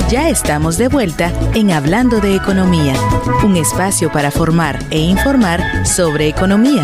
Ya estamos de vuelta en Hablando de Economía, un espacio para formar e informar sobre economía.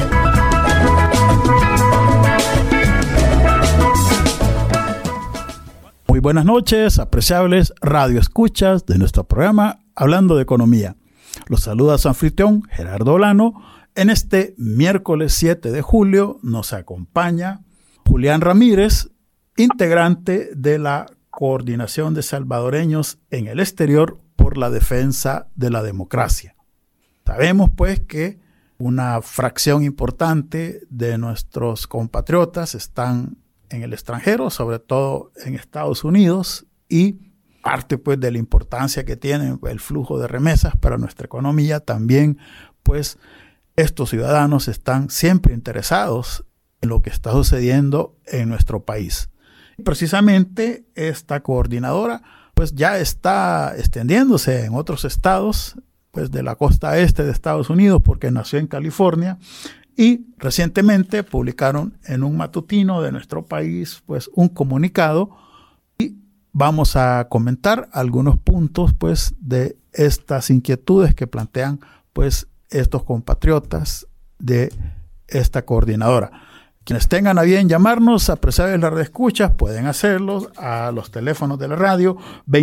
Muy buenas noches, apreciables radioescuchas de nuestro programa Hablando de Economía. Los saluda su anfitrión Gerardo Olano. En este miércoles 7 de julio nos acompaña Julián Ramírez, integrante de la Coordinación de Salvadoreños en el Exterior por la Defensa de la Democracia. Sabemos pues que una fracción importante de nuestros compatriotas están en el extranjero, sobre todo en Estados Unidos, y parte pues de la importancia que tiene el flujo de remesas para nuestra economía, también pues estos ciudadanos están siempre interesados en lo que está sucediendo en nuestro país. Precisamente esta coordinadora pues ya está extendiéndose en otros estados pues de la costa este de Estados Unidos, porque nació en California, y recientemente publicaron en un matutino de nuestro país pues un comunicado, y vamos a comentar algunos puntos pues de estas inquietudes que plantean pues estos compatriotas de esta coordinadora. Quienes tengan a bien llamarnos, apreciables las reescuchas, pueden hacerlo a los teléfonos de la radio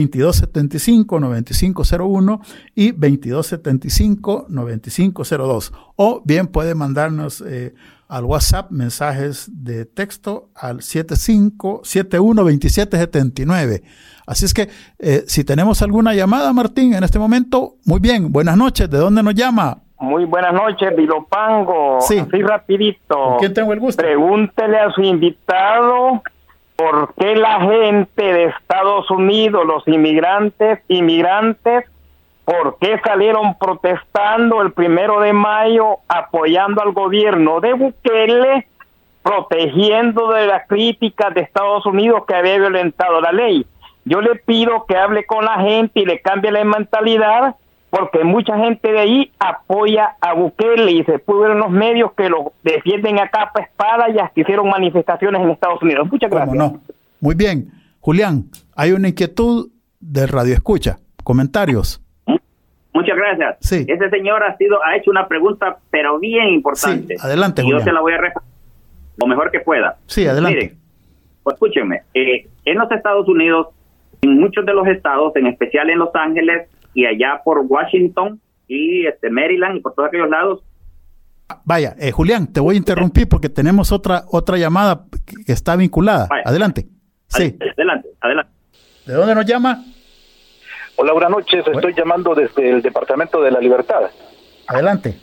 2275-9501 y 2275-9502. O bien puede mandarnos al WhatsApp mensajes de texto al 7571-2779. Así es que si tenemos alguna llamada, Martín, en este momento, muy bien. Buenas noches. ¿De dónde nos llama? Muy buenas noches, Vilopango. Sí. Así rapidito. ¿Con quién tengo el gusto? Pregúntele a su invitado por qué la gente de Estados Unidos, los inmigrantes, por qué salieron protestando el 1 de mayo apoyando al gobierno de Bukele, protegiendo de las críticas de Estados Unidos que había violentado la ley. Yo le pido que hable con la gente y le cambie la mentalidad, porque mucha gente de ahí apoya a Bukele y se pudo ver en los medios que lo defienden a capa espada y hasta hicieron manifestaciones en Estados Unidos. Muchas gracias. ¿Cómo no? Muy bien. Julián, hay una inquietud del Radio Escucha. ¿Comentarios? Muchas gracias. Sí. Ese señor ha hecho una pregunta, pero bien importante. Sí, adelante, y Julián. yo se la voy a responder lo mejor que pueda. Sí, adelante. Miren, pues escúchenme. En los Estados Unidos, en muchos de los estados, en especial en Los Ángeles, y allá por Washington y Maryland y por todos aquellos lados. Vaya, Julián, te voy a interrumpir porque tenemos otra llamada que está vinculada. Vaya. Adelante. Sí. Adelante. ¿De dónde nos llama? Hola, buenas noches. Estoy llamando desde el Departamento de la Libertad. Adelante.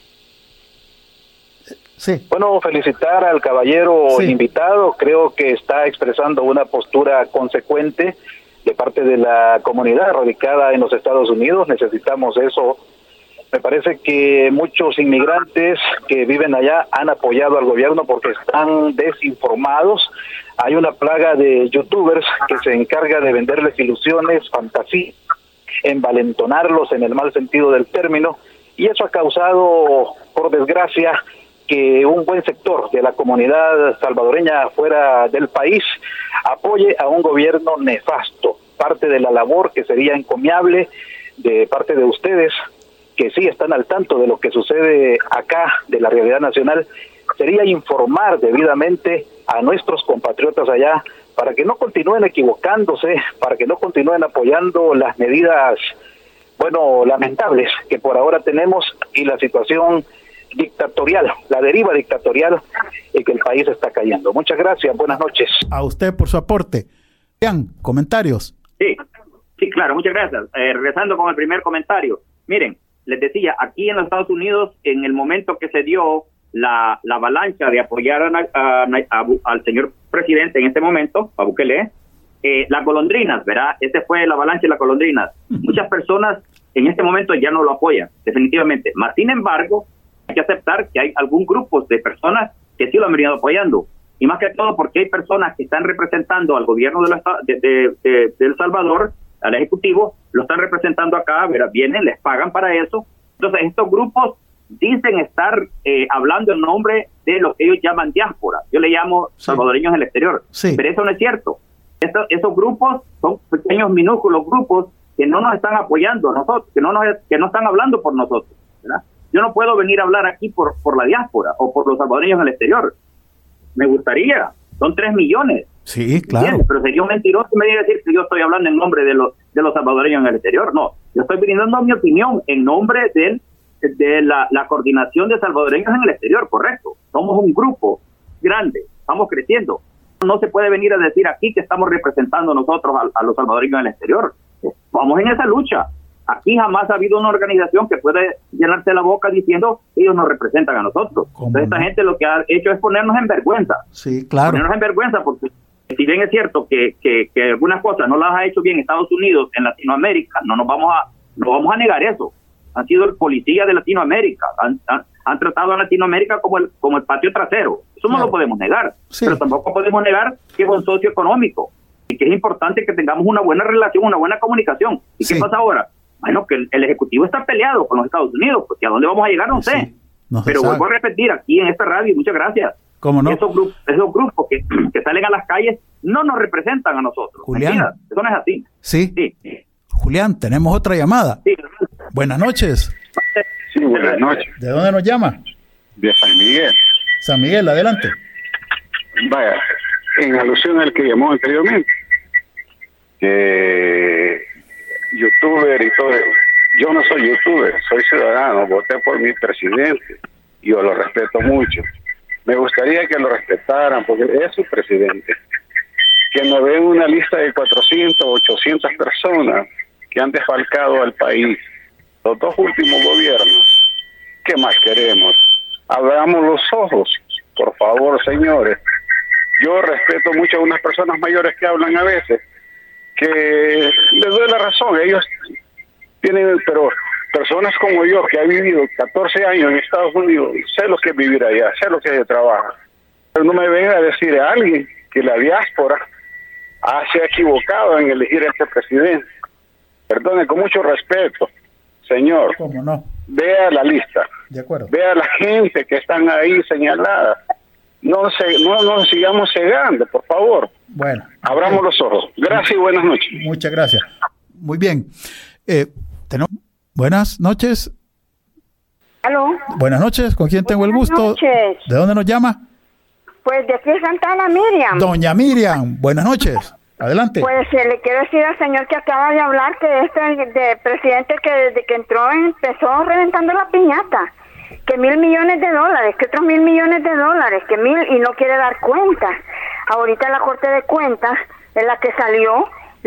Sí. Bueno, felicitar al caballero invitado. Creo que está expresando una postura consecuente de parte de la comunidad radicada en los Estados Unidos. Necesitamos eso. Me parece que muchos inmigrantes que viven allá han apoyado al gobierno porque están desinformados. Hay una plaga de youtubers que se encarga de venderles ilusiones, fantasías, envalentonarlos en el mal sentido del término, y eso ha causado, por desgracia, que un buen sector de la comunidad salvadoreña fuera del país apoye a un gobierno nefasto. Parte de la labor que sería encomiable de parte de ustedes, que sí están al tanto de lo que sucede acá, de la realidad nacional, sería informar debidamente a nuestros compatriotas allá para que no continúen equivocándose, para que no continúen apoyando las medidas, bueno, lamentables que por ahora tenemos y la situación dictatorial, la deriva dictatorial en que el país está cayendo. Muchas gracias, buenas noches. A usted por su aporte. Bien, comentarios. Sí, claro, muchas gracias. Regresando con el primer comentario. Miren, les decía, aquí en los Estados Unidos, en el momento que se dio la avalancha de apoyar al señor presidente en este momento, a Bukele, las golondrinas, ¿verdad? Ese fue la avalancha de las golondrinas. Muchas personas en este momento ya no lo apoyan, definitivamente. Más sin embargo, hay que aceptar que hay algún grupo de personas que sí lo han venido apoyando. Y más que todo porque hay personas que están representando al gobierno de El Salvador, al Ejecutivo, lo están representando acá, ¿verdad? Vienen, les pagan para eso. Entonces, estos grupos dicen estar hablando en nombre de lo que ellos llaman diáspora. Yo le llamo salvadoreños en el exterior. Sí. Pero eso no es cierto. Esos grupos son pequeños, minúsculos grupos que no nos están apoyando a nosotros, que no están hablando por nosotros, ¿verdad? Yo no puedo venir a hablar aquí por la diáspora o por los salvadoreños en el exterior. Me gustaría, son 3 millones. Sí, claro. Pero sería un mentiroso me diga decir que yo estoy hablando en nombre de los salvadoreños en el exterior. No, yo estoy brindando mi opinión en nombre de la coordinación de salvadoreños en el exterior, correcto. Somos un grupo grande, estamos creciendo. No se puede venir a decir aquí que estamos representando nosotros a los salvadoreños en el exterior. Vamos en esa lucha. Aquí jamás ha habido una organización que puede llenarse la boca diciendo que ellos nos representan a nosotros. Entonces esta gente lo que ha hecho es ponernos en vergüenza. Sí, claro. Ponernos en vergüenza porque si bien es cierto que algunas cosas no las ha hecho bien Estados Unidos en Latinoamérica, no vamos a negar eso. Han sido el policía de Latinoamérica, han tratado a Latinoamérica como el patio trasero. Eso no lo podemos negar, pero tampoco podemos negar que es un socio económico y que es importante que tengamos una buena relación, una buena comunicación. ¿Y qué pasa ahora? Bueno, que el Ejecutivo está peleado con los Estados Unidos, porque a dónde vamos a llegar no sé. Pero vuelvo a repetir aquí en esta radio, muchas gracias. ¿Cómo no? Esos grupos que salen a las calles no nos representan a nosotros. Julián. Mentira, eso no es así. Sí. Julián, tenemos otra llamada. Sí. Buenas noches. Sí, buenas noches. ¿De dónde nos llama? De San Miguel. San Miguel, adelante. Vaya, en alusión al que llamó anteriormente, que youtuber y todo. Yo no soy youtuber, soy ciudadano, voté por mi presidente y yo lo respeto mucho. Me gustaría que lo respetaran porque es su presidente. Que nos den una lista de 400, 800 personas que han desfalcado al país. Los 2 últimos gobiernos. ¿Qué más queremos? Abramos los ojos, por favor, señores. Yo respeto mucho a unas personas mayores que hablan a veces, que les doy la razón. Ellos tienen, pero personas como yo, que he vivido 14 años en Estados Unidos, sé lo que es vivir allá, sé lo que es de trabajo. Pero no me venga a decir a alguien que la diáspora se ha equivocado en elegir a este presidente. Perdone, con mucho respeto, señor. ¿Cómo no? Vea la lista. De acuerdo. Vea la gente que están ahí señalada. No nos sigamos cegando, por favor. Bueno. Abramos los ojos. Gracias y buenas noches. Muchas gracias. Muy bien. Tenemos... Buenas noches. ¿Aló? Buenas noches. ¿Con quién tengo el gusto? Buenas noches. ¿De dónde nos llama? Pues de aquí de Santa Ana, Miriam. Doña Miriam. Buenas noches. Adelante. Pues le quiero decir al señor que acaba de hablar que este presidente que desde que entró empezó reventando la piñata. Que $1,000 millones, que otros $1,000 millones, que 1,000 y no quiere dar cuentas. Ahorita la Corte de Cuentas, en la que salió,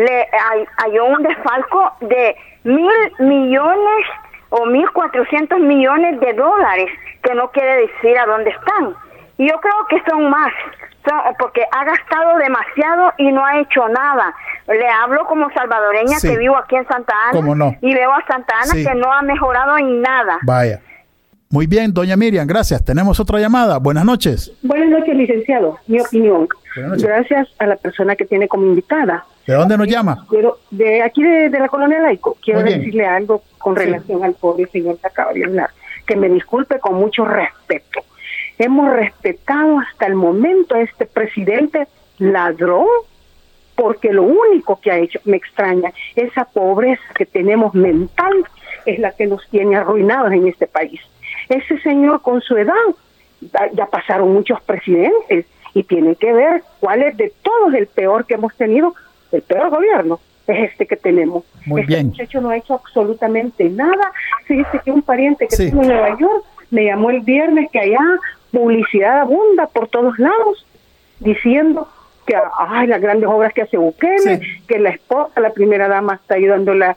halló un desfalco de 1,000 millones o 1,400 millones de dólares, que no quiere decir a dónde están. Y yo creo que son más, porque ha gastado demasiado y no ha hecho nada. Le hablo como salvadoreña que vivo aquí en Santa Ana. ¿Cómo no? Y veo a Santa Ana que no ha mejorado en nada. Vaya. Muy bien, doña Miriam, gracias. Tenemos otra llamada. Buenas noches. Buenas noches, licenciado. Mi opinión. Buenas noches. Gracias a la persona que tiene como invitada. ¿De dónde nos llama? De aquí de la colonia Laico. Quiero decirle algo con relación al pobre señor que acaba de hablar. Que me disculpe con mucho respeto. Hemos respetado hasta el momento a este presidente ladrón, porque lo único que ha hecho, me extraña, esa pobreza que tenemos mental es la que nos tiene arruinados en este país. Ese señor con su edad, ya pasaron muchos presidentes y tiene que ver cuál es de todos el peor que hemos tenido, el peor gobierno es este que tenemos. Muy bien. Muchacho no ha hecho absolutamente nada. Fíjese que un pariente que tengo en Nueva York me llamó el viernes que allá publicidad abunda por todos lados diciendo que las grandes obras que hace Bukele, que la esposa, la primera dama, está ayudándola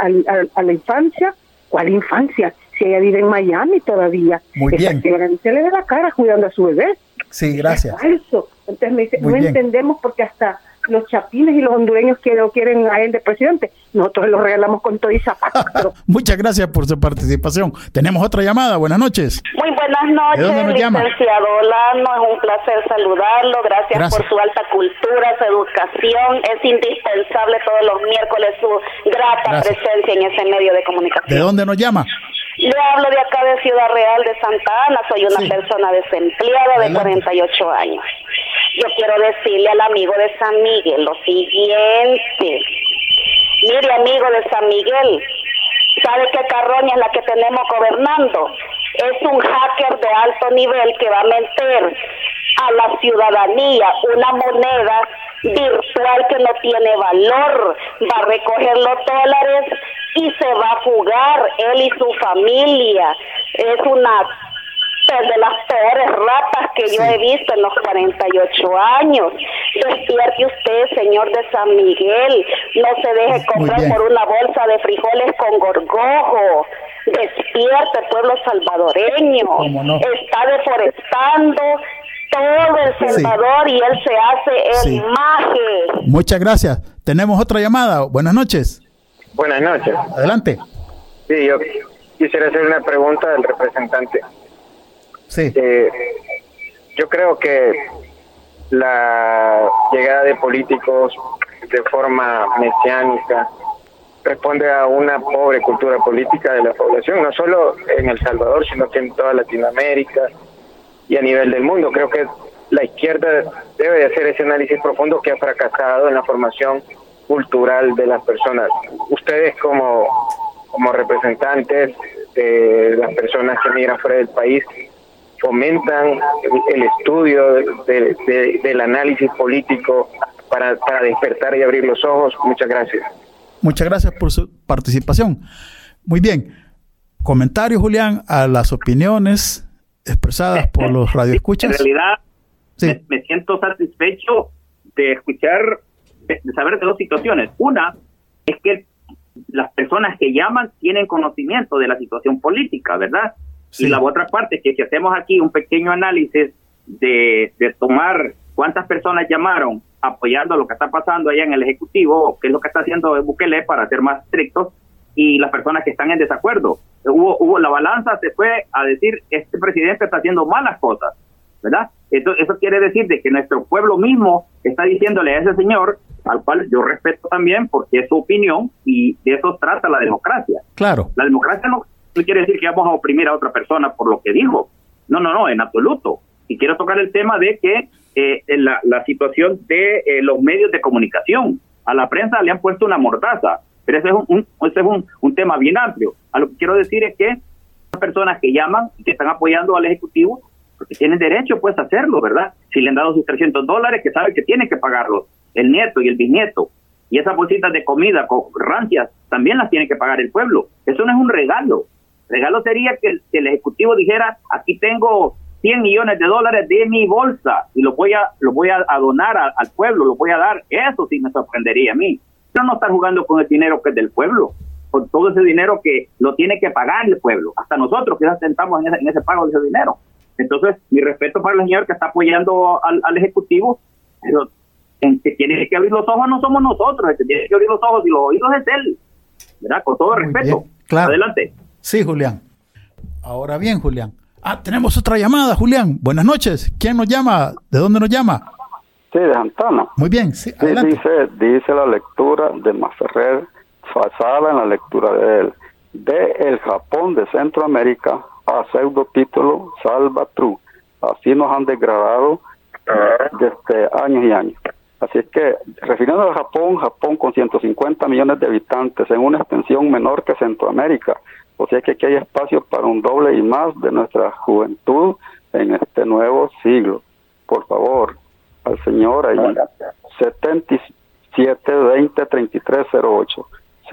a la infancia. ¿Cuál infancia? Si ella vive en Miami todavía. Muy bien. Se le ve la cara cuidando a su bebé. Sí, gracias. Es falso. Entonces me dice, Muy bien. Entendemos porque hasta los chapines y los hondureños que lo quieren a él de presidente, nosotros lo regalamos con todo y zapatos. Muchas gracias por su participación. Tenemos otra llamada. Buenas noches. Muy buenas noches, licenciado Olano. Es un placer saludarlo. Gracias por su alta cultura, su educación. Es indispensable todos los miércoles su grata presencia en ese medio de comunicación. ¿De dónde nos llama? Le hablo de acá de Ciudad Real de Santa Ana. Soy una persona desempleada de 48 años. Yo quiero decirle al amigo de San Miguel lo siguiente. Mire, amigo de San Miguel, ¿sabe qué carroña es la que tenemos gobernando? Es un hacker de alto nivel que va a meter a la ciudadanía una moneda virtual que no tiene valor, va a recoger los dólares y se va a fugar él y su familia. Es una de las peores ratas que yo he visto en los 48 años. Despierte usted, señor de San Miguel, no se deje comprar por una bolsa de frijoles con gorgojo. Despierte, pueblo salvadoreño. No. Está deforestando todo El Salvador y él se hace el maje. Muchas gracias. Tenemos otra llamada. Buenas noches. Buenas noches. Adelante. Sí, yo quisiera hacer una pregunta al representante. Sí. Yo creo que la llegada de políticos de forma mesiánica responde a una pobre cultura política de la población, no solo en El Salvador, sino que en toda Latinoamérica y a nivel del mundo. Creo que la izquierda debe de hacer ese análisis profundo que ha fracasado en la formación cultural de las personas. Ustedes como representantes de las personas que migran fuera del país, fomentan el estudio del análisis político para despertar y abrir los ojos. Muchas gracias. Muchas gracias por su participación. Muy bien. Comentarios, Julián, a las opiniones expresadas por los radioescuchas. En realidad, me siento satisfecho de escuchar, de saber de dos situaciones. Una es que las personas que llaman tienen conocimiento de la situación política, ¿verdad? Sí. Y la otra parte es que si hacemos aquí un pequeño análisis de tomar cuántas personas llamaron apoyando lo que está pasando allá en el Ejecutivo, o qué es lo que está haciendo Bukele para ser más estrictos, y las personas que están en desacuerdo. Hubo la balanza, se fue a decir, este presidente está haciendo malas cosas, ¿verdad? Eso quiere decir de que nuestro pueblo mismo está diciéndole a ese señor, al cual yo respeto también porque es su opinión, y de eso trata la democracia. Claro. La democracia no quiere decir que vamos a oprimir a otra persona por lo que dijo. No, en absoluto. Y quiero tocar el tema de que la situación de los medios de comunicación. A la prensa le han puesto una mordaza, pero ese es un tema bien amplio. A lo que quiero decir es que las personas que llaman y que están apoyando al Ejecutivo, porque tienen derecho pues a hacerlo, ¿verdad? Si le han dado sus $300, que saben que tienen que pagarlos, el nieto y el bisnieto. Y esas bolsitas de comida con rancias también las tiene que pagar el pueblo. Eso no es un regalo. Regalo sería que el Ejecutivo dijera, aquí tengo $100 millones de mi bolsa y lo voy a donar al pueblo, lo voy a dar. Eso sí me sorprendería a mí. Pero no estar jugando con el dinero que es del pueblo, con todo ese dinero que lo tiene que pagar el pueblo. Hasta nosotros quizás sentamos en ese pago de ese dinero. Entonces, mi respeto para el señor que está apoyando al Ejecutivo, pero el que tiene que abrir los ojos no somos nosotros, el que tiene que abrir los ojos y los oídos es él, ¿verdad? Con todo respeto. Claro. Adelante. Sí, Julián. Ahora bien, Julián. Tenemos otra llamada, Julián. Buenas noches. ¿Quién nos llama? ¿De dónde nos llama? Sí, de Santana. Muy bien, sí, adelante. Dice la lectura de Maferrer, basada en la lectura de él. De el Japón de Centroamérica a pseudo título Salvatru. Así nos han degradado desde años y años. Así es que, refiriendo al Japón con 150 millones de habitantes en una extensión menor que Centroamérica. O sea que aquí hay espacio para un doble y más de nuestra juventud en este nuevo siglo. Por favor, al señor ahí, 7720-3308.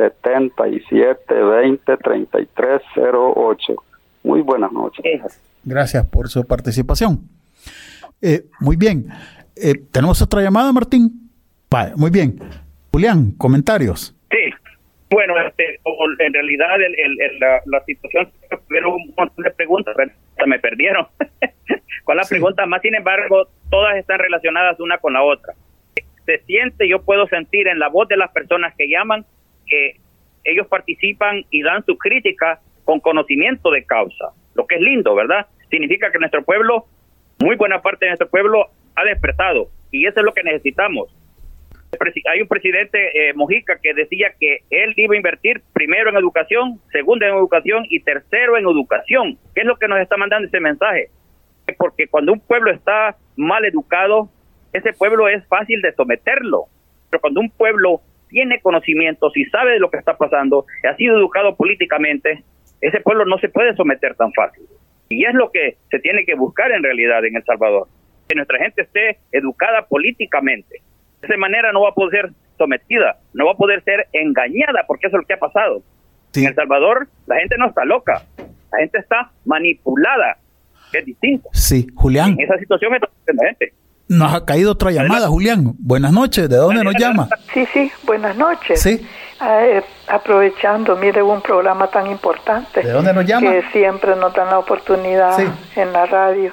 7720-3308. Muy buenas noches. Gracias por su participación. Muy bien. ¿Tenemos otra llamada, Martín? Vale, muy bien. Julián, comentarios. Sí. Bueno, en realidad la situación, tuvieron un montón de preguntas, me perdieron con las preguntas, más sin embargo, todas están relacionadas una con la otra. Se siente, yo puedo sentir en la voz de las personas que llaman, que ellos participan y dan su crítica con conocimiento de causa, lo que es lindo, ¿verdad? Significa que nuestro pueblo, muy buena parte de nuestro pueblo, ha despertado, y eso es lo que necesitamos. Hay un presidente, Mojica, que decía que él iba a invertir primero en educación, segundo en educación y tercero en educación. ¿Qué es lo que nos está mandando ese mensaje? Porque cuando un pueblo está mal educado, ese pueblo es fácil de someterlo. Pero cuando un pueblo tiene conocimientos y sabe de lo que está pasando, ha sido educado políticamente, ese pueblo no se puede someter tan fácil. Y es lo que se tiene que buscar en realidad en El Salvador, que nuestra gente esté educada políticamente. De esa manera no va a poder ser sometida, no va a poder ser engañada, porque eso es lo que ha pasado. Sí. En El Salvador la gente no está loca, la gente está manipulada, que es distinto. Sí, Julián. En esa situación está la gente. Nos ha caído otra llamada, Julián. Buenas noches, ¿de dónde nos llama? Sí, buenas noches. Sí. Aprovechando, mire, un programa tan importante. ¿De dónde nos llama? Que siempre nos dan la oportunidad en la radio.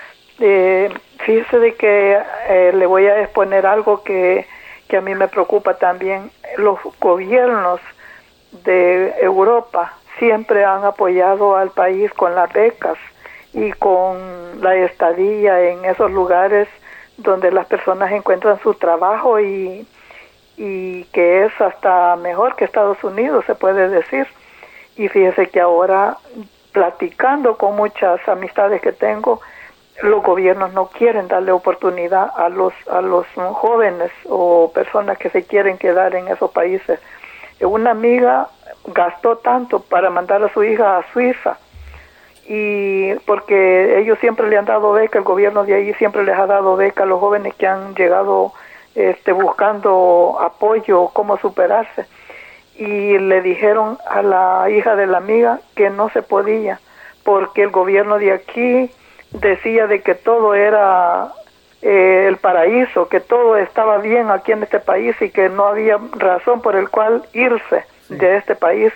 Fíjese de que le voy a exponer algo que a mí me preocupa también. Los gobiernos de Europa siempre han apoyado al país con las becas y con la estadía en esos lugares donde las personas encuentran su trabajo y que es hasta mejor que Estados Unidos, se puede decir. Y fíjese que ahora, platicando con muchas amistades que tengo, los gobiernos no quieren darle oportunidad a los jóvenes o personas que se quieren quedar en esos países. Una amiga gastó tanto para mandar a su hija a Suiza, y porque ellos siempre le han dado beca, el gobierno de ahí siempre les ha dado beca a los jóvenes que han llegado buscando apoyo, cómo superarse, y le dijeron a la hija de la amiga que no se podía, porque el gobierno de aquí decía de que todo era el paraíso, que todo estaba bien aquí en este país y que no había razón por el cual irse de este país,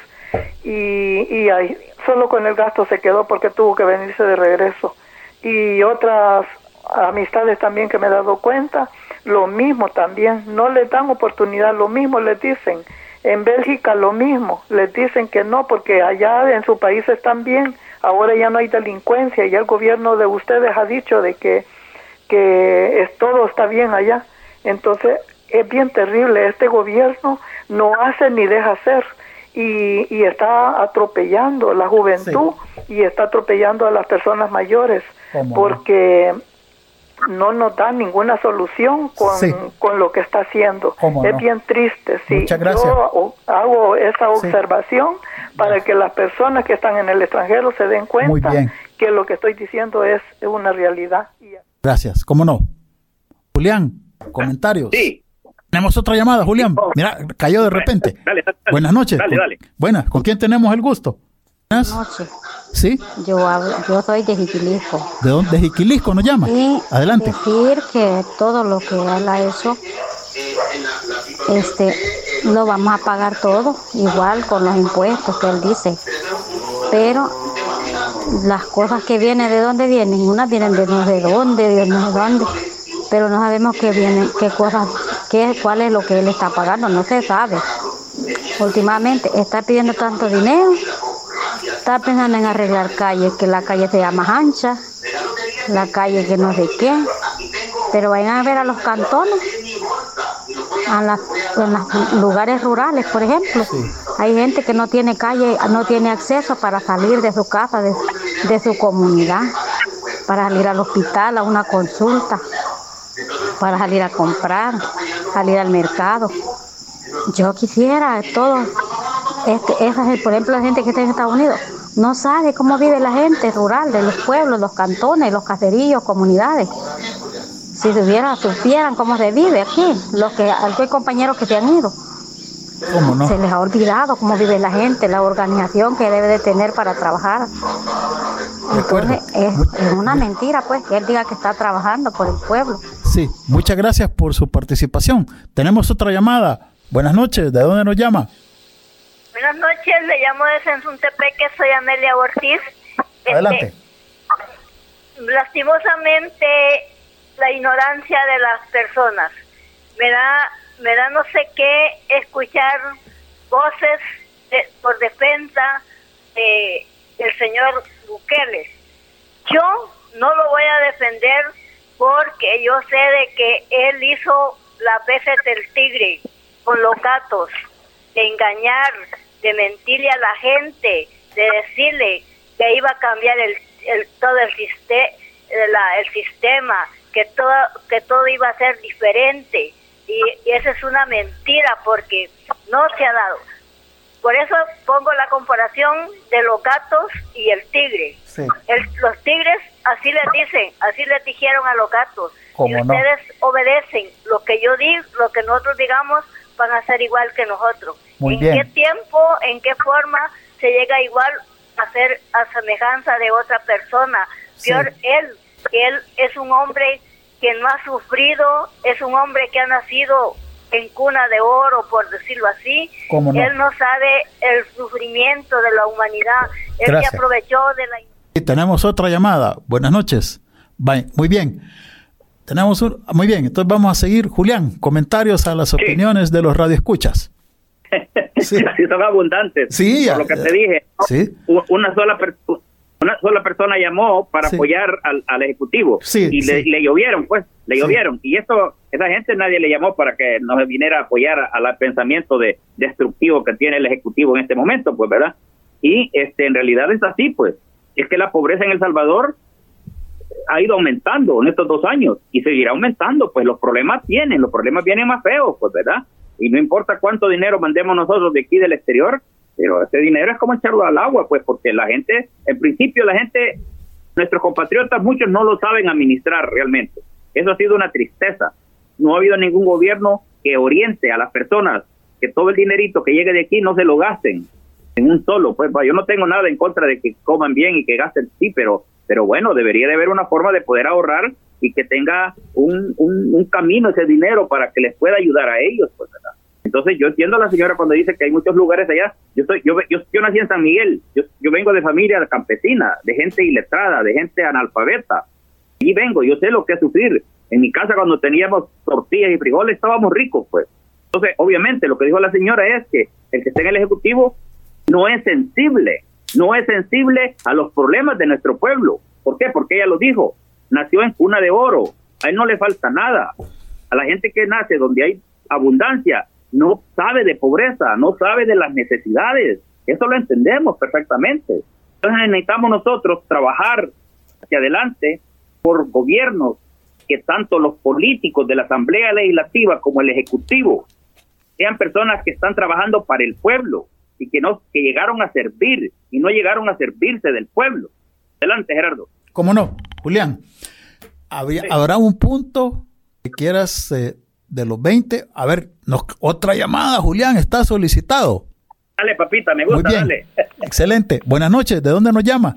y ahí, solo con el gasto se quedó porque tuvo que venirse de regreso. Y otras amistades también que me he dado cuenta, lo mismo también, no les dan oportunidad, lo mismo les dicen. En Bélgica lo mismo, les dicen que no, porque allá en su país están bien, ahora ya no hay delincuencia, ya el gobierno de ustedes ha dicho de que todo está bien allá. Entonces es bien terrible, este gobierno no hace ni deja hacer, y está atropellando la juventud, y está atropellando a las personas mayores, porque no nos da ninguna solución con lo que está haciendo. Es bien triste. Muchas gracias. Yo hago esa observación para que las personas que están en el extranjero se den cuenta que lo que estoy diciendo es una realidad. Gracias, ¿cómo no? Julián, comentarios. Sí. Tenemos otra llamada, Julián. Mira, cayó de repente. Dale. Buenas noches. Dale. Buenas, ¿con quién tenemos el gusto? Buenas noches. ¿Sí? Yo soy de Jiquilisco. ¿De dónde? ¿De Jiquilisco nos llama? Y adelante. Decir que todo lo que él ha hecho, lo vamos a pagar todo, igual con los impuestos que él dice. Pero las cosas que vienen, ¿de dónde vienen? Unas vienen de no sé dónde, pero no sabemos qué vienen, qué cosas, cuál es lo que él está pagando, no se sabe. Últimamente está pidiendo tanto dinero, está pensando en arreglar calles, que la calle se llama ancha, la calle que no sé qué, pero vayan a ver a los cantones, en los lugares rurales, por ejemplo. Hay gente que no tiene calle, no tiene acceso para salir de su casa, de su comunidad, para salir al hospital, a una consulta, para salir a comprar, salir al mercado. Yo quisiera todo, esa es, por ejemplo, la gente que está en Estados Unidos, no sabe cómo vive la gente rural de los pueblos, los cantones, los caseríos, comunidades. Si supieran cómo se vive aquí, hay compañeros que se han ido. ¿Cómo no? Se les ha olvidado cómo vive la gente, la organización que debe de tener para trabajar. Entonces es una mentira, pues, que él diga que está trabajando por el pueblo. Sí, muchas gracias por su participación. Tenemos otra llamada. Buenas noches, ¿de dónde nos llama? Buenas noches, le llamo de Sensuntepeque, soy Amelia Ortiz. Adelante. Lastimosamente, la ignorancia de las personas. Me da no sé qué escuchar voces por defensa del señor Bukele. Yo no lo voy a defender porque yo sé de que él hizo las veces del tigre con los gatos, de engañar, de mentirle a la gente, de decirle que iba a cambiar todo el sistema, que todo iba a ser diferente, y esa es una mentira porque no se ha dado. Por eso pongo la comparación de los gatos y el tigre. Sí. Los tigres así les dicen, así les dijeron a los gatos. Si no? ustedes obedecen lo que yo digo, lo que nosotros digamos, van a ser igual que nosotros. Muy ¿En bien. qué tiempo, en qué forma se llega igual a ser a semejanza de otra persona? Peor él es un hombre que no ha sufrido, es un hombre que ha nacido en cuna de oro, por decirlo así. ¿Cómo no? Él no sabe el sufrimiento de la humanidad. Él Gracias. se aprovechó de la... Y tenemos otra llamada. Buenas noches. Bye. Muy bien. Muy bien, entonces vamos a seguir. Julián, comentarios a las opiniones de los radioescuchas. Sí, son abundantes. Sí, por lo que te dije, ¿no? Sí. Una sola persona llamó para apoyar al Ejecutivo. Sí, y le llovieron, le llovieron. Y esa gente nadie le llamó para que nos viniera a apoyar al pensamiento destructivo que tiene el Ejecutivo en este momento, pues, ¿verdad? Y en realidad es así, pues. Es que la pobreza en El Salvador ha ido aumentando en estos 2 años y seguirá aumentando, pues los problemas vienen más feos, pues, ¿verdad? Y no importa cuánto dinero mandemos nosotros de aquí del exterior, pero ese dinero es como echarlo al agua, pues, porque la gente, en principio nuestros compatriotas, muchos no lo saben administrar realmente. Eso ha sido una tristeza. No ha habido ningún gobierno que oriente a las personas que todo el dinerito que llegue de aquí no se lo gasten en un solo. Pues yo no tengo nada en contra de que coman bien y que gasten, sí, pero bueno, debería de haber una forma de poder ahorrar y que tenga un camino ese dinero para que les pueda ayudar a ellos, pues, ¿verdad? Entonces yo entiendo a la señora cuando dice que hay muchos lugares allá. Yo nací en San Miguel, yo vengo de familia campesina, de gente iletrada, de gente analfabeta, y yo sé lo que es sufrir. En mi casa cuando teníamos tortillas y frijoles estábamos ricos, pues. Entonces, obviamente, lo que dijo la señora es que el que esté en el Ejecutivo no es sensible a los problemas de nuestro pueblo. ¿Por qué? Porque ella lo dijo, nació en cuna de oro, a él no le falta nada. A la gente que nace donde hay abundancia, no sabe de pobreza, no sabe de las necesidades. Eso lo entendemos perfectamente. Entonces necesitamos nosotros trabajar hacia adelante por gobiernos que tanto los políticos de la Asamblea Legislativa como el Ejecutivo sean personas que están trabajando para el pueblo y que llegaron a servir y no llegaron a servirse del pueblo. Adelante, Gerardo. ¿Cómo no? Julián, ¿habrá un punto que quieras de los 20? A ver, otra llamada, Julián, está solicitado. Dale, papita, me gusta, muy bien. Dale. Excelente. Buenas noches, ¿de dónde nos llama?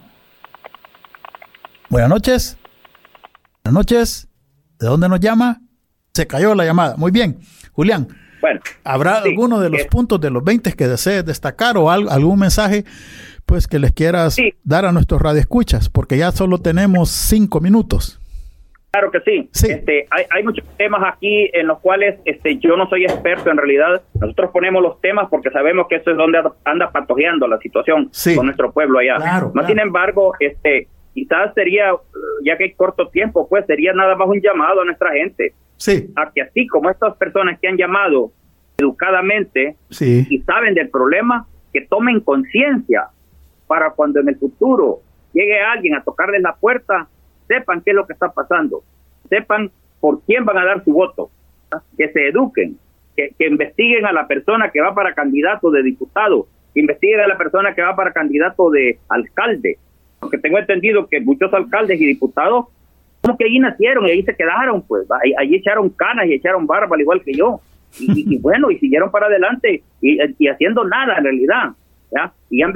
Buenas noches. Buenas noches, ¿de dónde nos llama? Se cayó la llamada. Muy bien, Julián. Bueno, ¿habrá alguno de los puntos de los 20 que desees destacar o algún mensaje pues que les quieras dar a nuestros radioescuchas? Porque ya solo tenemos 5 minutos. Claro que sí. Hay muchos temas aquí en los cuales yo no soy experto en realidad. Nosotros ponemos los temas porque sabemos que eso es donde anda patojeando la situación con nuestro pueblo allá. Claro. Sin embargo, quizás sería, ya que hay corto tiempo, pues sería nada más un llamado a nuestra gente. Sí. A que así como estas personas que han llamado educadamente y saben del problema, que tomen conciencia para cuando en el futuro llegue alguien a tocarles la puerta, sepan qué es lo que está pasando, sepan por quién van a dar su voto, que se eduquen, que investiguen a la persona que va para candidato de diputado, que investiguen a la persona que va para candidato de alcalde, porque tengo entendido que muchos alcaldes y diputados como que ahí nacieron y ahí se quedaron, pues, ahí echaron canas y echaron barba al igual que yo, y bueno, y siguieron para adelante y haciendo nada en realidad, ¿ya? Y han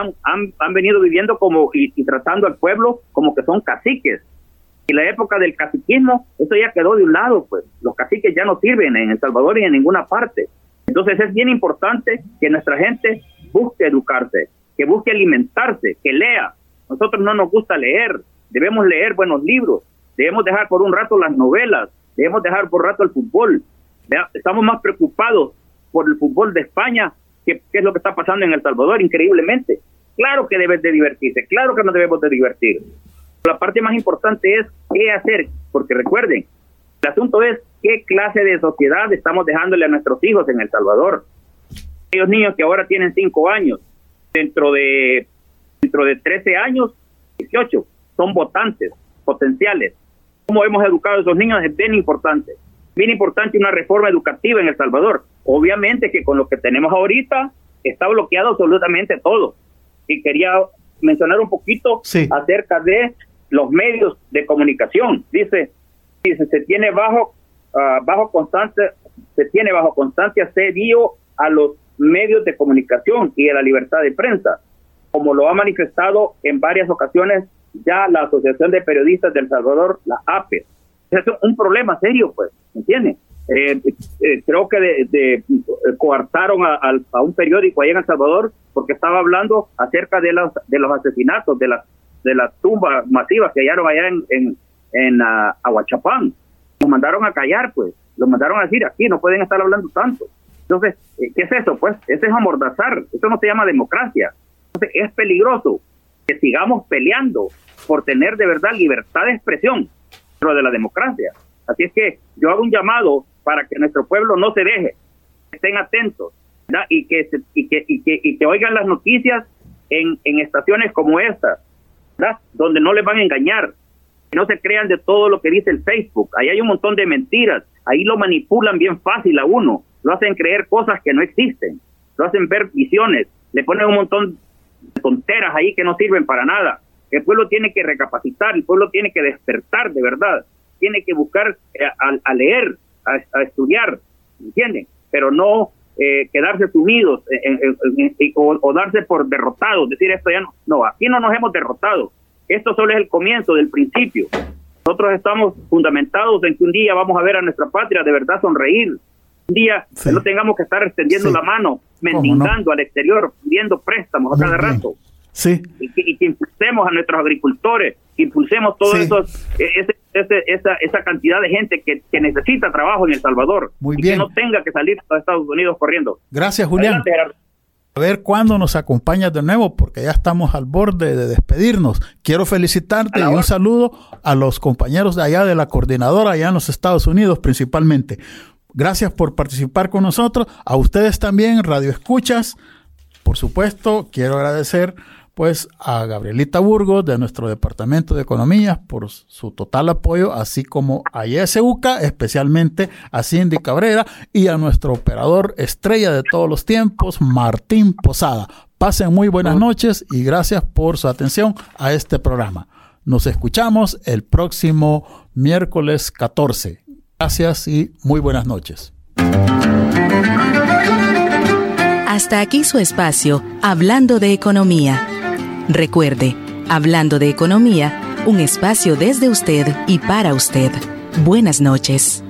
venido viviendo como y tratando al pueblo como que son caciques. Y la época del caciquismo, eso ya quedó de un lado, pues, los caciques ya no sirven en El Salvador y en ninguna parte. Entonces es bien importante que nuestra gente busque educarse, que busque alimentarse, que lea. Nosotros no nos gusta leer, debemos leer buenos libros, debemos dejar por un rato las novelas, debemos dejar por un rato el fútbol. ¿Ya? Estamos más preocupados por el fútbol de España que qué es lo que está pasando en El Salvador, increíblemente. Claro que debes de divertirse, claro que nos debemos de divertir. La parte más importante es qué hacer, porque recuerden, el asunto es qué clase de sociedad estamos dejándole a nuestros hijos en El Salvador. Aquellos niños que ahora tienen 5 años, dentro de 13 años, 18, son votantes potenciales. cómo hemos educado a esos niños es bien importante una reforma educativa en El Salvador. Obviamente que con lo que tenemos ahorita está bloqueado absolutamente todo. Y quería mencionar un poquito acerca de los medios de comunicación. Dice se tiene bajo constancia serio a los medios de comunicación y a la libertad de prensa, como lo ha manifestado en varias ocasiones ya la Asociación de Periodistas de El Salvador, la APE. Es un problema serio, pues, ¿entiendes? Creo que coartaron a un periódico ahí en El Salvador porque estaba hablando acerca de los asesinatos, de las tumbas masivas que hallaron allá en Ahuachapán. Los mandaron a callar, pues, los mandaron a decir, aquí no pueden estar hablando tanto. Entonces, ¿qué es eso? Pues, eso es amordazar, eso no se llama democracia. Entonces, es peligroso que sigamos peleando por tener de verdad libertad de expresión dentro de la democracia. Así es que yo hago un llamado para que nuestro pueblo no se deje, estén atentos, ¿verdad? y que oigan las noticias en estaciones como esta, ¿verdad? Donde no les van a engañar, que no se crean de todo lo que dice el Facebook. Ahí hay un montón de mentiras, ahí lo manipulan bien fácil a uno, lo hacen creer cosas que no existen, lo hacen ver visiones, le ponen un montón de tonteras ahí que no sirven para nada. El pueblo tiene que recapacitar, el pueblo tiene que despertar de verdad, tiene que buscar a leer, a estudiar, ¿entienden? Pero no quedarse sumidos o darse por derrotados, decir esto ya no, aquí no nos hemos derrotado, esto solo es el comienzo del principio. Nosotros estamos fundamentados en que un día vamos a ver a nuestra patria de verdad sonreír, un día no tengamos que estar extendiendo la mano, mendigando al exterior, pidiendo préstamos a cada rato. Sí. Y que impulsemos a nuestros agricultores, que impulsemos todo esa cantidad de gente que necesita trabajo en El Salvador. Muy bien. Que no tenga que salir a Estados Unidos corriendo. Gracias, Julián. Adelante, Gerardo. A ver cuándo nos acompañas de nuevo, porque ya estamos al borde de despedirnos. Quiero felicitarte y un saludo a los compañeros de allá de la coordinadora, allá en los Estados Unidos principalmente. Gracias por participar con nosotros. A ustedes también, Radio Escuchas. Por supuesto, quiero agradecer pues a Gabrielita Burgos de nuestro Departamento de Economía por su total apoyo, así como a YSUCA, especialmente a Cindy Cabrera y a nuestro operador estrella de todos los tiempos, Martín Posada. Pasen muy buenas noches y gracias por su atención a este programa. Nos escuchamos el próximo miércoles 14. Gracias y muy buenas noches. Hasta aquí su espacio, Hablando de Economía. Recuerde, Hablando de Economía, un espacio desde usted y para usted. Buenas noches.